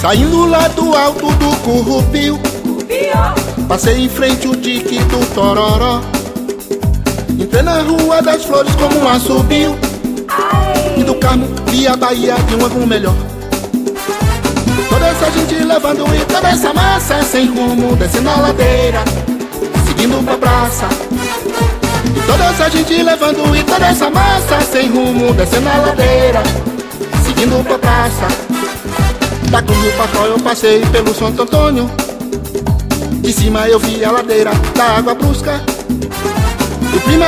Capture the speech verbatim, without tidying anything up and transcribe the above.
Saindo lá do alto do Currupio, passei em frente o dique do Tororó. Entrei na Rua das Flores como um assobio, e do Carmo vi a Bahia de uma com o melhor. Toda essa gente levando e toda essa massa sem rumo, descendo a ladeira, seguindo pra praça. E toda essa gente levando e toda essa massa sem rumo, descendo a ladeira, seguindo pra praça. Da Cruz do Pacó eu passei pelo Santo Antônio, de cima eu vi a ladeira da Água Brusca.